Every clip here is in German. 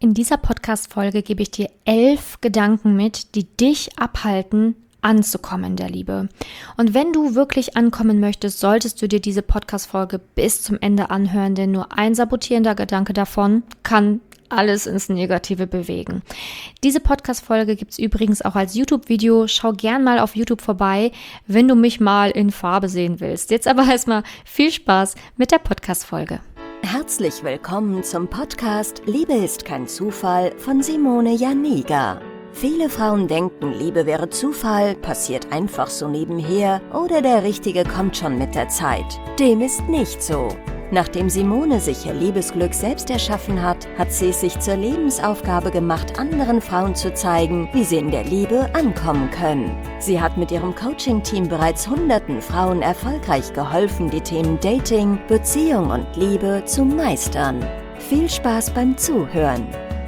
In dieser Podcast-Folge gebe ich dir 11 Gedanken mit, die dich abhalten, anzukommen in der Liebe. Und wenn du wirklich ankommen möchtest, solltest du dir diese Podcast-Folge bis zum Ende anhören, denn nur ein sabotierender Gedanke davon kann alles ins Negative bewegen. Diese Podcast-Folge gibt es übrigens auch als YouTube-Video. Schau gern mal auf YouTube vorbei, wenn du mich mal in Farbe sehen willst. Jetzt aber erstmal viel Spaß mit der Podcast-Folge. Herzlich willkommen zum Podcast Liebe ist kein Zufall von Simone Janiga. Viele Frauen denken, Liebe wäre Zufall, passiert einfach so nebenher oder der Richtige kommt schon mit der Zeit. Dem ist nicht so. Nachdem Simone sich ihr Liebesglück selbst erschaffen hat, hat sie es sich zur Lebensaufgabe gemacht, anderen Frauen zu zeigen, wie sie in der Liebe ankommen können. Sie hat mit ihrem Coaching-Team bereits hunderten Frauen erfolgreich geholfen, die Themen Dating, Beziehung und Liebe zu meistern. Viel Spaß beim Zuhören!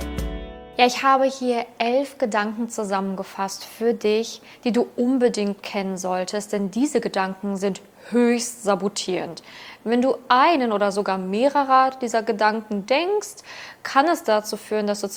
Ja, ich habe hier 11 Gedanken zusammengefasst für dich, die du unbedingt kennen solltest, denn diese Gedanken sind höchst sabotierend. Wenn du einen oder sogar mehrere dieser Gedanken denkst, kann es dazu führen, dass du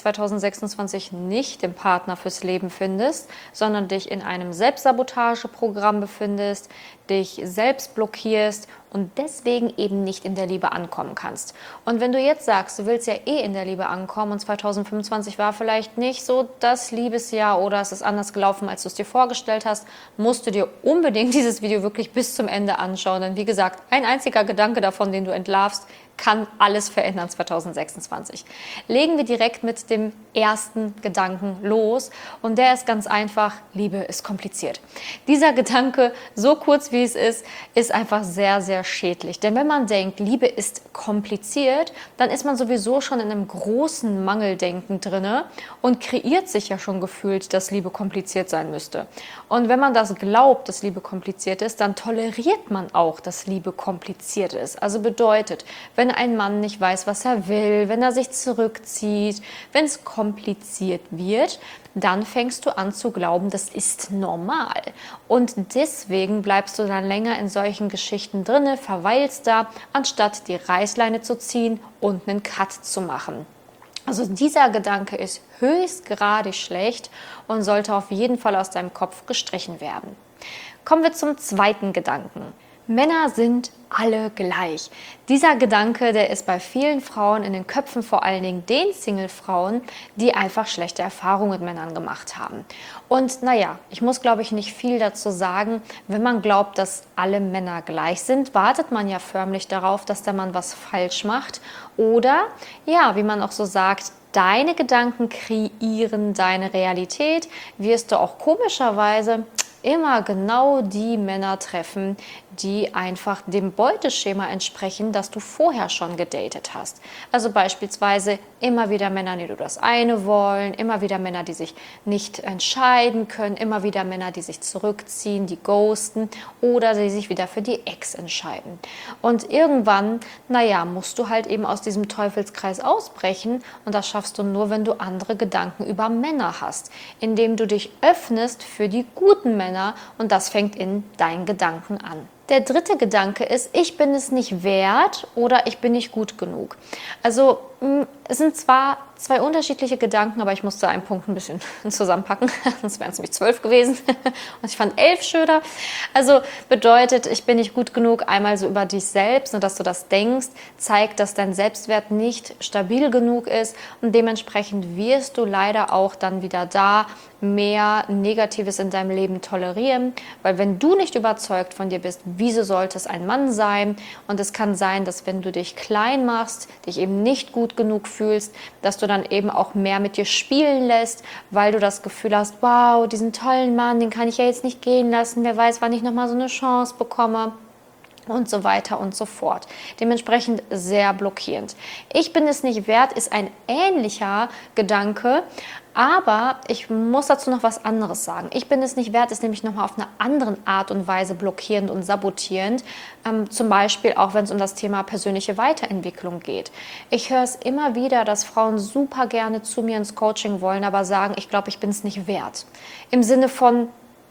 2026 nicht den Partner fürs Leben findest, sondern dich in einem Selbstsabotageprogramm befindest, dich selbst blockierst und deswegen eben nicht in der Liebe ankommen kannst. Und wenn du jetzt sagst, du willst ja in der Liebe ankommen und 2025 war vielleicht nicht so das Liebesjahr oder es ist anders gelaufen, als du es dir vorgestellt hast, musst du dir unbedingt dieses Video wirklich bis zum Ende anschauen. Denn wie gesagt, ein einziger Gedanke davon, den du entlarvst, kann alles verändern 2026. Legen wir direkt mit dem ersten Gedanken los und der ist ganz einfach: Liebe ist kompliziert. Dieser Gedanke, so kurz wie es ist einfach sehr, sehr schädlich. Denn wenn man denkt, Liebe ist kompliziert, dann ist man sowieso schon in einem großen Mangeldenken drinne und kreiert sich ja schon gefühlt, dass Liebe kompliziert sein müsste. Und wenn man das glaubt, dass Liebe kompliziert ist, dann toleriert man auch, dass Liebe kompliziert ist. Also bedeutet, wenn ein Mann nicht weiß, was er will, wenn er sich zurückzieht, wenn es kompliziert wird, dann fängst du an zu glauben, das ist normal. Und deswegen bleibst du dann länger in solchen Geschichten drinne, verweilst da, anstatt die Reißleine zu ziehen und einen Cut zu machen. Also dieser Gedanke ist höchstgradig schlecht und sollte auf jeden Fall aus deinem Kopf gestrichen werden. Kommen wir zum zweiten Gedanken. Männer sind alle gleich. Dieser Gedanke, der ist bei vielen Frauen in den Köpfen, vor allen Dingen den Single-Frauen, die einfach schlechte Erfahrungen mit Männern gemacht haben. Und naja, ich muss, glaube ich, nicht viel dazu sagen. Wenn man glaubt, dass alle Männer gleich sind, wartet man ja förmlich darauf, dass der Mann was falsch macht. Oder, ja, wie man auch so sagt, deine Gedanken kreieren deine Realität, wirst du auch komischerweise immer genau die Männer treffen, die einfach dem Beuteschema entsprechen, das du vorher schon gedatet hast. Also beispielsweise immer wieder Männer, die nur das eine wollen, immer wieder Männer, die sich nicht entscheiden können, immer wieder Männer, die sich zurückziehen, die ghosten oder die sich wieder für die Ex entscheiden. Und irgendwann, musst du halt eben aus diesem Teufelskreis ausbrechen und das schaffst du nur, wenn du andere Gedanken über Männer hast, indem du dich öffnest für die guten Männer und das fängt in deinen Gedanken an. Der dritte Gedanke ist, ich bin es nicht wert oder ich bin nicht gut genug. Also es sind zwar zwei unterschiedliche Gedanken, aber ich musste einen Punkt ein bisschen zusammenpacken, sonst wären es nämlich 12 gewesen und ich fand 11 schöner. Also bedeutet, ich bin nicht gut genug, einmal so über dich selbst, nur dass du das denkst, zeigt, dass dein Selbstwert nicht stabil genug ist und dementsprechend wirst du leider auch dann wieder da mehr Negatives in deinem Leben tolerieren, weil wenn du nicht überzeugt von dir bist, wieso sollte es ein Mann sein? Und es kann sein, dass wenn du dich klein machst, dich eben nicht gut genug fühlst, dass du dann eben auch mehr mit dir spielen lässt, weil du das Gefühl hast, wow, diesen tollen Mann, den kann ich ja jetzt nicht gehen lassen, wer weiß, wann ich nochmal so eine Chance bekomme. Und so weiter und so fort. Dementsprechend sehr blockierend. Ich bin es nicht wert, ist ein ähnlicher Gedanke, aber ich muss dazu noch was anderes sagen. Ich bin es nicht wert, ist nämlich nochmal auf eine andere Art und Weise blockierend und sabotierend. Zum Beispiel auch, wenn es um das Thema persönliche Weiterentwicklung geht. Ich höre es immer wieder, dass Frauen super gerne zu mir ins Coaching wollen, aber sagen, ich glaube, ich bin es nicht wert. Im Sinne von,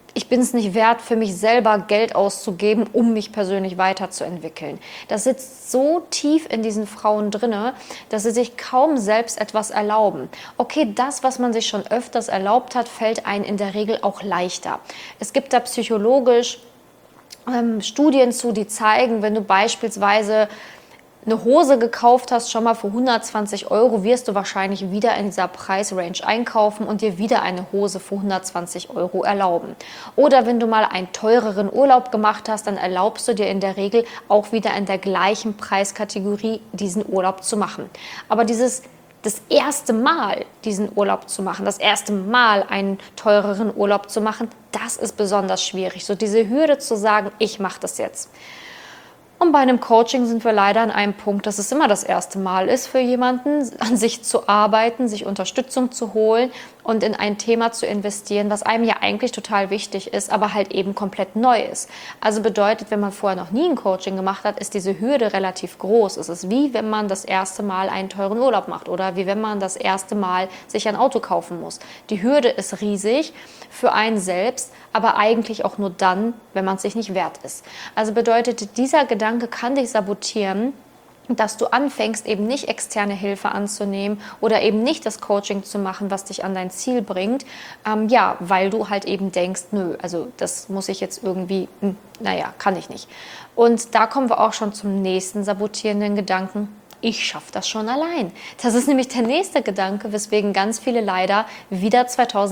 ich bin es nicht wert, für mich selber Geld auszugeben, um mich persönlich weiterzuentwickeln. Das sitzt so tief in diesen Frauen drinne, dass sie sich kaum selbst etwas erlauben. Okay, das, was man sich schon öfters erlaubt hat, fällt einem in der Regel auch leichter. Es gibt da psychologisch Studien zu, die zeigen, wenn du beispielsweise eine Hose gekauft hast, schon mal für 120 €, wirst du wahrscheinlich wieder in dieser Preisrange einkaufen und dir wieder eine Hose für 120 € erlauben. Oder wenn du mal einen teureren Urlaub gemacht hast, dann erlaubst du dir in der Regel auch wieder in der gleichen Preiskategorie diesen Urlaub zu machen. Aber das erste Mal diesen Urlaub zu machen, das erste Mal einen teureren Urlaub zu machen, das ist besonders schwierig. So diese Hürde zu sagen, ich mache das jetzt. Und bei einem Coaching sind wir leider an einem Punkt, dass es immer das erste Mal ist für jemanden, an sich zu arbeiten, sich Unterstützung zu holen und in ein Thema zu investieren, was einem ja eigentlich total wichtig ist, aber halt eben komplett neu ist. Also bedeutet, wenn man vorher noch nie ein Coaching gemacht hat, ist diese Hürde relativ groß. Es ist wie wenn man das erste Mal einen teuren Urlaub macht oder wie wenn man das erste Mal sich ein Auto kaufen muss. Die Hürde ist riesig für einen selbst, aber eigentlich auch nur dann, wenn man es sich nicht wert ist. Also bedeutet, dieser Gedanke kann dich sabotieren, dass du anfängst, eben nicht externe Hilfe anzunehmen oder eben nicht das Coaching zu machen, was dich an dein Ziel bringt, weil du halt eben denkst, nö, also das muss ich jetzt irgendwie, kann ich nicht. Und da kommen wir auch schon zum nächsten sabotierenden Gedanken. Ich schaffe das schon allein. Das ist nämlich der nächste Gedanke, weswegen ganz viele leider wieder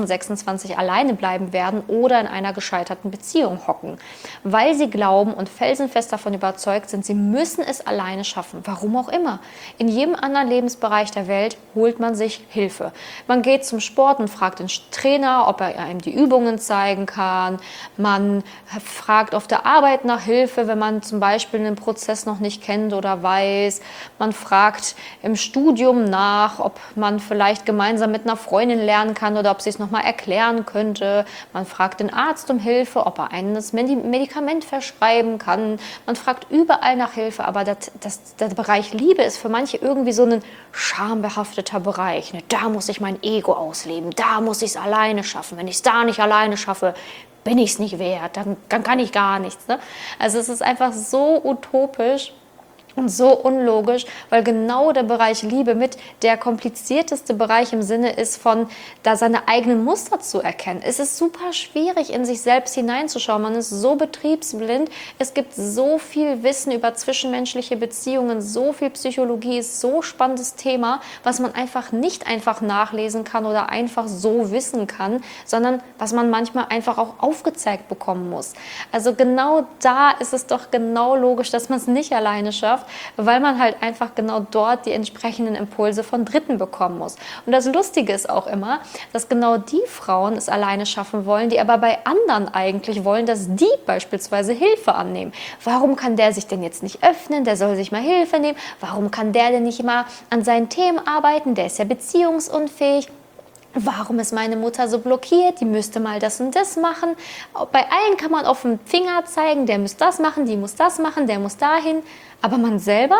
2026 alleine bleiben werden oder in einer gescheiterten Beziehung hocken. Weil sie glauben und felsenfest davon überzeugt sind, sie müssen es alleine schaffen. Warum auch immer. In jedem anderen Lebensbereich der Welt holt man sich Hilfe. Man geht zum Sport und fragt den Trainer, ob er einem die Übungen zeigen kann. Man fragt auf der Arbeit nach Hilfe, wenn man zum Beispiel einen Prozess noch nicht kennt oder weiß. Man fragt im Studium nach, ob man vielleicht gemeinsam mit einer Freundin lernen kann oder ob sie es nochmal erklären könnte. Man fragt den Arzt um Hilfe, ob er einem das Medikament verschreiben kann. Man fragt überall nach Hilfe, aber der Bereich Liebe ist für manche irgendwie so ein schambehafteter Bereich. Da muss ich mein Ego ausleben, da muss ich es alleine schaffen. Wenn ich es da nicht alleine schaffe, bin ich es nicht wert, dann kann ich gar nichts. Ne? Also es ist einfach so utopisch und so unlogisch, weil genau der Bereich Liebe mit der komplizierteste Bereich im Sinne ist von, da seine eigenen Muster zu erkennen. Es ist super schwierig, in sich selbst hineinzuschauen. Man ist so betriebsblind. Es gibt so viel Wissen über zwischenmenschliche Beziehungen, so viel Psychologie, ist so spannendes Thema, was man einfach nicht einfach nachlesen kann oder einfach so wissen kann, sondern was man manchmal einfach auch aufgezeigt bekommen muss. Also genau da ist es doch genau logisch, dass man es nicht alleine schafft, weil man halt einfach genau dort die entsprechenden Impulse von Dritten bekommen muss. Und das Lustige ist auch immer, dass genau die Frauen es alleine schaffen wollen, die aber bei anderen eigentlich wollen, dass die beispielsweise Hilfe annehmen. Warum kann der sich denn jetzt nicht öffnen? Der soll sich mal Hilfe nehmen. Warum kann der denn nicht mal an seinen Themen arbeiten? Der ist ja beziehungsunfähig. Warum ist meine Mutter so blockiert? Die müsste mal das und das machen. Bei allen kann man auf den Finger zeigen, der muss das machen, die muss das machen, der muss dahin. Aber man selber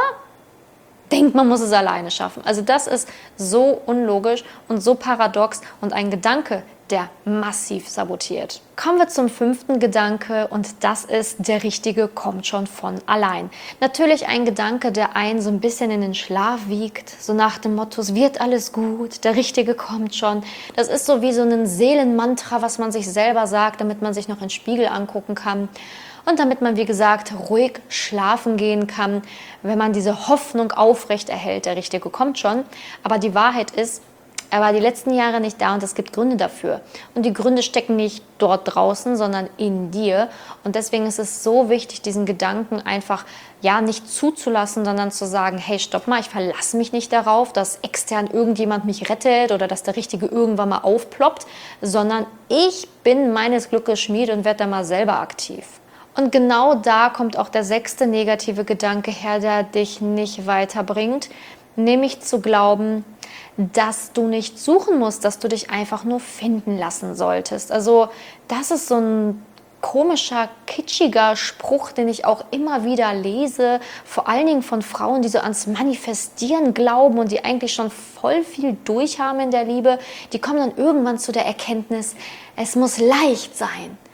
denkt, man muss es alleine schaffen. Also das ist so unlogisch und so paradox und ein Gedanke, der massiv sabotiert. Kommen wir zum 5. Gedanke und das ist, der Richtige kommt schon von allein. Natürlich ein Gedanke, der einen so ein bisschen in den Schlaf wiegt, so nach dem Motto, es wird alles gut, der Richtige kommt schon. Das ist so wie so ein Seelenmantra, was man sich selber sagt, damit man sich noch in den Spiegel angucken kann. Und damit man, wie gesagt, ruhig schlafen gehen kann, wenn man diese Hoffnung aufrecht erhält, der Richtige kommt schon. Aber die Wahrheit ist, er war die letzten Jahre nicht da und es gibt Gründe dafür. Und die Gründe stecken nicht dort draußen, sondern in dir. Und deswegen ist es so wichtig, diesen Gedanken einfach nicht zuzulassen, sondern zu sagen, hey, stopp mal, ich verlasse mich nicht darauf, dass extern irgendjemand mich rettet oder dass der Richtige irgendwann mal aufploppt, sondern ich bin meines Glückes Schmied und werde da mal selber aktiv. Und genau da kommt auch der 6. negative Gedanke her, der dich nicht weiterbringt, nämlich zu glauben, dass du nicht suchen musst, dass du dich einfach nur finden lassen solltest. Also das ist so ein komischer, kitschiger Spruch, den ich auch immer wieder lese, vor allen Dingen von Frauen, die so ans Manifestieren glauben und die eigentlich schon voll viel durchhaben in der Liebe, die kommen dann irgendwann zu der Erkenntnis, es muss leicht sein.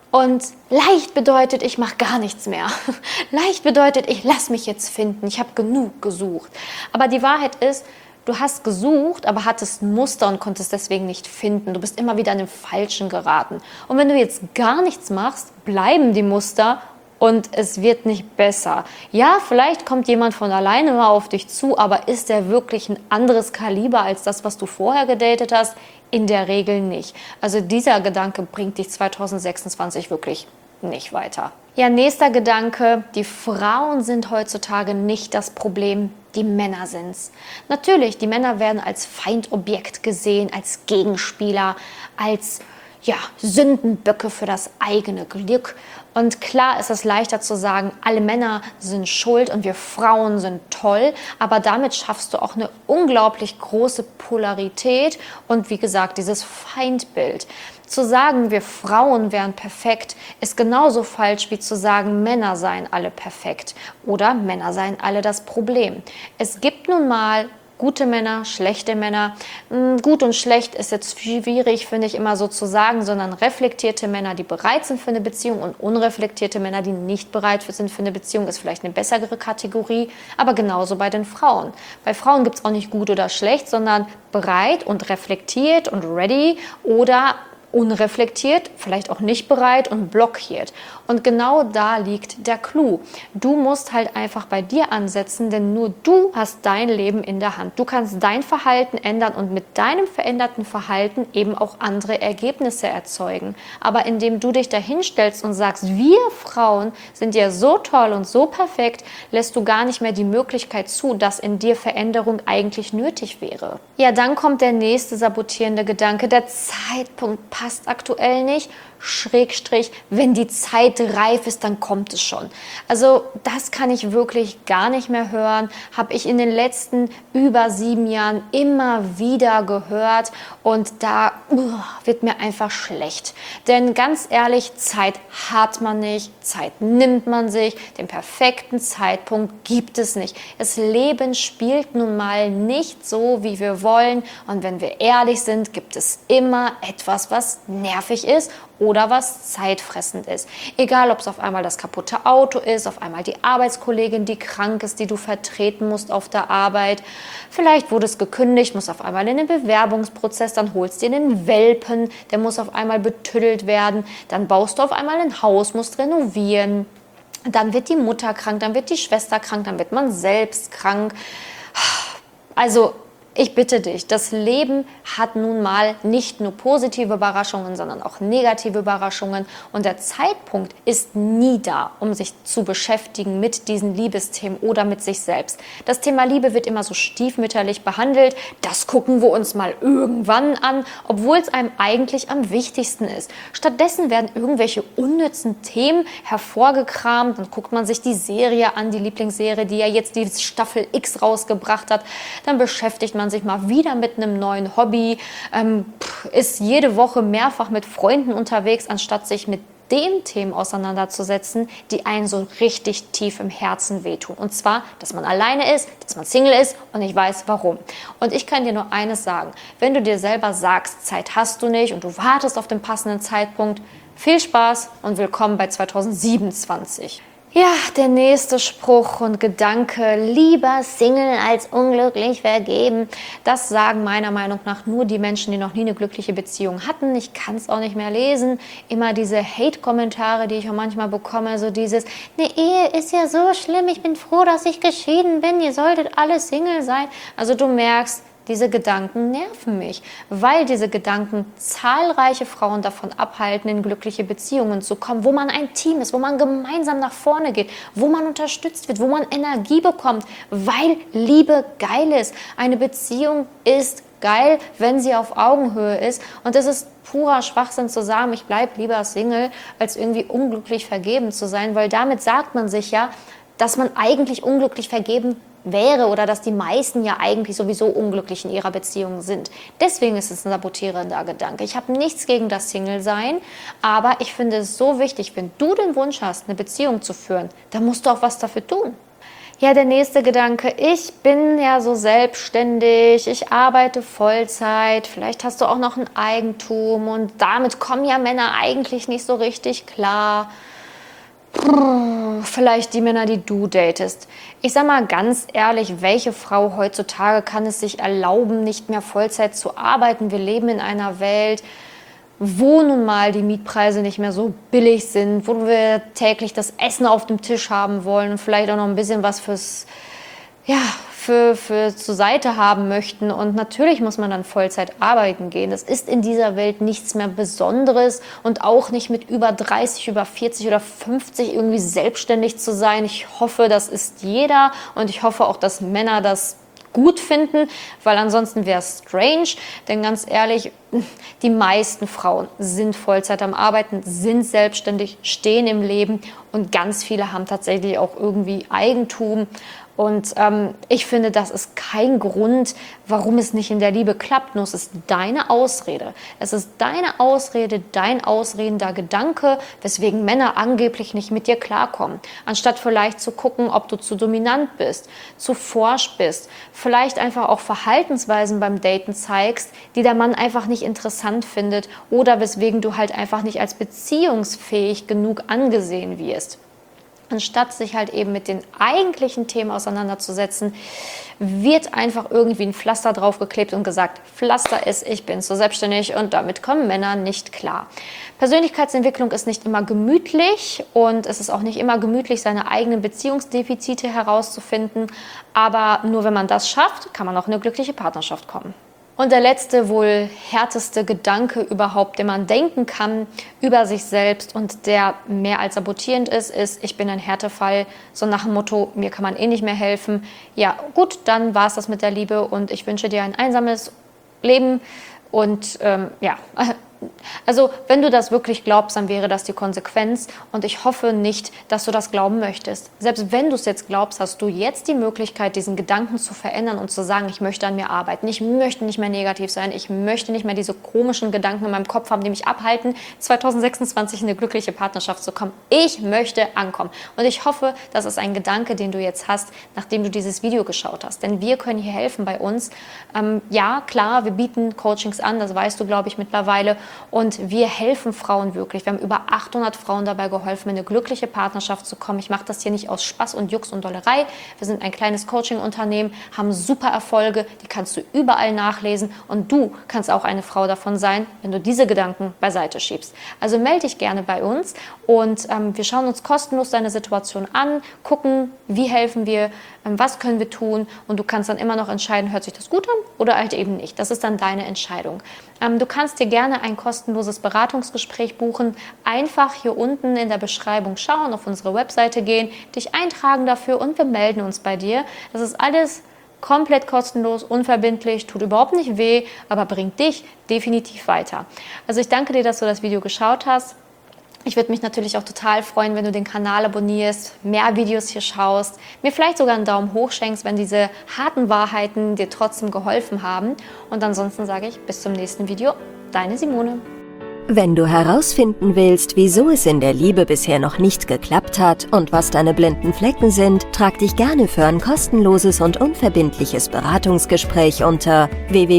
Und leicht bedeutet, ich mache gar nichts mehr. Leicht bedeutet, ich lasse mich jetzt finden. Ich habe genug gesucht. Aber die Wahrheit ist, du hast gesucht, aber hattest ein Muster und konntest deswegen nicht finden. Du bist immer wieder an den Falschen geraten. Und wenn du jetzt gar nichts machst, bleiben die Muster und es wird nicht besser. Ja, vielleicht kommt jemand von alleine mal auf dich zu, aber ist der wirklich ein anderes Kaliber als das, was du vorher gedatet hast? In der Regel nicht. Also dieser Gedanke bringt dich 2026 wirklich nicht weiter. Ja, nächster Gedanke, die Frauen sind heutzutage nicht das Problem, die Männer sind's. Natürlich, die Männer werden als Feindobjekt gesehen, als Gegenspieler, als Sündenböcke für das eigene Glück. Und klar ist es leichter zu sagen, alle Männer sind schuld und wir Frauen sind toll, aber damit schaffst du auch eine unglaublich große Polarität und wie gesagt, dieses Feindbild. Zu sagen, wir Frauen wären perfekt, ist genauso falsch wie zu sagen, Männer seien alle perfekt oder Männer seien alle das Problem. Es gibt nun mal gute Männer, schlechte Männer. Gut und schlecht ist jetzt schwierig, finde ich, immer so zu sagen, sondern reflektierte Männer, die bereit sind für eine Beziehung und unreflektierte Männer, die nicht bereit sind für eine Beziehung, ist vielleicht eine bessere Kategorie, aber genauso bei den Frauen. Bei Frauen gibt es auch nicht gut oder schlecht, sondern bereit und reflektiert und ready oder unreflektiert, vielleicht auch nicht bereit und blockiert. Und genau da liegt der Clou. Du musst halt einfach bei dir ansetzen, denn nur du hast dein Leben in der Hand. Du kannst dein Verhalten ändern und mit deinem veränderten Verhalten eben auch andere Ergebnisse erzeugen. Aber indem du dich dahin stellst und sagst, wir Frauen sind ja so toll und so perfekt, lässt du gar nicht mehr die Möglichkeit zu, dass in dir Veränderung eigentlich nötig wäre. Ja, dann kommt der nächste sabotierende Gedanke, der Zeitpunkt passt aktuell nicht, Schrägstrich, wenn die Zeit reif ist, dann kommt es schon. Also das kann ich wirklich gar nicht mehr hören, habe ich in den letzten über 7 Jahren immer wieder gehört und da wird mir einfach schlecht. Denn ganz ehrlich, Zeit hat man nicht, Zeit nimmt man sich, den perfekten Zeitpunkt gibt es nicht. Das Leben spielt nun mal nicht so, wie wir wollen und wenn wir ehrlich sind, gibt es immer etwas, was nervig ist oder was zeitfressend ist. Egal, ob es auf einmal das kaputte Auto ist, auf einmal die Arbeitskollegin, die krank ist, die du vertreten musst auf der Arbeit. Vielleicht wurde es gekündigt, muss auf einmal in den Bewerbungsprozess, dann holst du dir einen Welpen, der muss auf einmal betüdelt werden, dann baust du auf einmal ein Haus, musst renovieren. Dann wird die Mutter krank, dann wird die Schwester krank, dann wird man selbst krank. Also ich bitte dich, das Leben hat nun mal nicht nur positive Überraschungen, sondern auch negative Überraschungen. Und der Zeitpunkt ist nie da, um sich zu beschäftigen mit diesen Liebesthemen oder mit sich selbst. Das Thema Liebe wird immer so stiefmütterlich behandelt. Das gucken wir uns mal irgendwann an, obwohl es einem eigentlich am wichtigsten ist. Stattdessen werden irgendwelche unnützen Themen hervorgekramt. Dann guckt man sich die Serie an, die Lieblingsserie, die ja jetzt die Staffel X rausgebracht hat. Dann beschäftigt man sich mal wieder mit einem neuen Hobby, ist jede Woche mehrfach mit Freunden unterwegs, anstatt sich mit den Themen auseinanderzusetzen, die einen so richtig tief im Herzen wehtun. Und zwar, dass man alleine ist, dass man Single ist und ich weiß warum. Und ich kann dir nur eines sagen, wenn du dir selber sagst, Zeit hast du nicht und du wartest auf den passenden Zeitpunkt, viel Spaß und willkommen bei 2027. Ja, der nächste Spruch und Gedanke, lieber Single als unglücklich vergeben. Das sagen meiner Meinung nach nur die Menschen, die noch nie eine glückliche Beziehung hatten. Ich kann es auch nicht mehr lesen. Immer diese Hate-Kommentare, die ich auch manchmal bekomme, so dieses, eine Ehe ist ja so schlimm, ich bin froh, dass ich geschieden bin, ihr solltet alle Single sein. Also du merkst, diese Gedanken nerven mich, weil diese Gedanken zahlreiche Frauen davon abhalten, in glückliche Beziehungen zu kommen, wo man ein Team ist, wo man gemeinsam nach vorne geht, wo man unterstützt wird, wo man Energie bekommt, weil Liebe geil ist. Eine Beziehung ist geil, wenn sie auf Augenhöhe ist und es ist purer Schwachsinn zu sagen, ich bleibe lieber Single, als irgendwie unglücklich vergeben zu sein, weil damit sagt man sich ja, dass man eigentlich unglücklich vergeben wäre oder dass die meisten ja eigentlich sowieso unglücklich in ihrer Beziehung sind. Deswegen ist es ein sabotierender Gedanke. Ich habe nichts gegen das Single-Sein, aber ich finde es so wichtig, wenn du den Wunsch hast, eine Beziehung zu führen, dann musst du auch was dafür tun. Ja, der nächste Gedanke, ich bin ja so selbstständig, ich arbeite Vollzeit, vielleicht hast du auch noch ein Eigentum und damit kommen ja Männer eigentlich nicht so richtig klar. Vielleicht die Männer, die du datest. Ich sag mal ganz ehrlich, welche Frau heutzutage kann es sich erlauben, nicht mehr Vollzeit zu arbeiten? Wir leben in einer Welt, wo nun mal die Mietpreise nicht mehr so billig sind, wo wir täglich das Essen auf dem Tisch haben wollen und vielleicht auch noch ein bisschen was für zur Seite haben möchten. Und natürlich muss man dann Vollzeit arbeiten gehen. Das ist in dieser Welt nichts mehr Besonderes und auch nicht mit über 30, über 40 oder 50 irgendwie selbstständig zu sein. Ich hoffe, das ist jeder und ich hoffe auch, dass Männer das gut finden, weil ansonsten wäre es strange, denn ganz ehrlich, die meisten Frauen sind Vollzeit am Arbeiten, sind selbstständig, stehen im Leben und ganz viele haben tatsächlich auch irgendwie Eigentum. Und ich finde, das ist kein Grund, warum es nicht in der Liebe klappt. Nur es ist deine Ausrede. Es ist deine Ausrede, dein ausredender Gedanke, weswegen Männer angeblich nicht mit dir klarkommen. Anstatt vielleicht zu gucken, ob du zu dominant bist, zu forsch bist, vielleicht einfach auch Verhaltensweisen beim Daten zeigst, die der Mann einfach nicht interessant findet oder weswegen du halt einfach nicht als beziehungsfähig genug angesehen wirst. Anstatt sich halt eben mit den eigentlichen Themen auseinanderzusetzen, wird einfach irgendwie ein Pflaster draufgeklebt und gesagt, Pflaster ist, ich bin so selbstständig und damit kommen Männer nicht klar. Persönlichkeitsentwicklung ist nicht immer gemütlich und es ist auch nicht immer gemütlich, seine eigenen Beziehungsdefizite herauszufinden, aber nur wenn man das schafft, kann man auch in eine glückliche Partnerschaft kommen. Und der letzte, wohl härteste Gedanke überhaupt, den man denken kann über sich selbst und der mehr als sabotierend ist, ich bin ein Härtefall, so nach dem Motto, mir kann man eh nicht mehr helfen. Ja, gut, dann war es das mit der Liebe und ich wünsche dir ein einsames Leben und also wenn du das wirklich glaubst, dann wäre das die Konsequenz und ich hoffe nicht, dass du das glauben möchtest. Selbst wenn du es jetzt glaubst, hast du jetzt die Möglichkeit, diesen Gedanken zu verändern und zu sagen, ich möchte an mir arbeiten, ich möchte nicht mehr negativ sein, ich möchte nicht mehr diese komischen Gedanken in meinem Kopf haben, die mich abhalten, 2026 in eine glückliche Partnerschaft zu kommen. Ich möchte ankommen und ich hoffe, das ist ein Gedanke, den du jetzt hast, nachdem du dieses Video geschaut hast, denn wir können hier helfen bei uns. Ja, klar, wir bieten Coachings an, das weißt du, glaube ich, mittlerweile. Und wir helfen Frauen wirklich. Wir haben über 800 Frauen dabei geholfen, in eine glückliche Partnerschaft zu kommen. Ich mache das hier nicht aus Spaß und Jux und Dollerei. Wir sind ein kleines Coaching-Unternehmen, haben super Erfolge, die kannst du überall nachlesen. Und du kannst auch eine Frau davon sein, wenn du diese Gedanken beiseite schiebst. Also melde dich gerne bei uns und wir schauen uns kostenlos deine Situation an, gucken, wie helfen wir, was können wir tun und du kannst dann immer noch entscheiden, hört sich das gut an oder halt eben nicht. Das ist dann deine Entscheidung. Du kannst dir gerne ein kostenloses Beratungsgespräch buchen. Einfach hier unten in der Beschreibung schauen, auf unsere Webseite gehen, dich eintragen dafür und wir melden uns bei dir. Das ist alles komplett kostenlos, unverbindlich, tut überhaupt nicht weh, aber bringt dich definitiv weiter. Also ich danke dir, dass du das Video geschaut hast. Ich würde mich natürlich auch total freuen, wenn du den Kanal abonnierst, mehr Videos hier schaust, mir vielleicht sogar einen Daumen hoch schenkst, wenn diese harten Wahrheiten dir trotzdem geholfen haben. Und ansonsten sage ich, bis zum nächsten Video, deine Simone. Wenn du herausfinden willst, wieso es in der Liebe bisher noch nicht geklappt hat und was deine blinden Flecken sind, trag dich gerne für ein kostenloses und unverbindliches Beratungsgespräch unter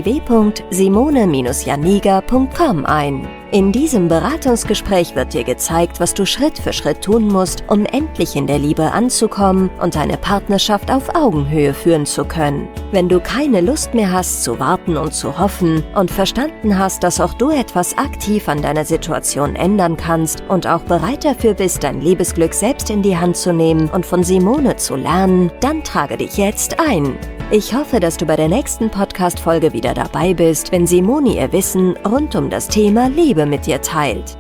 www.simone-janiga.com ein. In diesem Beratungsgespräch wird dir gezeigt, was du Schritt für Schritt tun musst, um endlich in der Liebe anzukommen und deine Partnerschaft auf Augenhöhe führen zu können. Wenn du keine Lust mehr hast zu warten und zu hoffen und verstanden hast, dass auch du etwas aktiv an deiner Situation ändern kannst und auch bereit dafür bist, dein Liebesglück selbst in die Hand zu nehmen und von Simone zu lernen, dann trage dich jetzt ein. Ich hoffe, dass du bei der nächsten Podcast-Folge wieder dabei bist, wenn Simone ihr Wissen rund um das Thema Liebe mit dir teilt.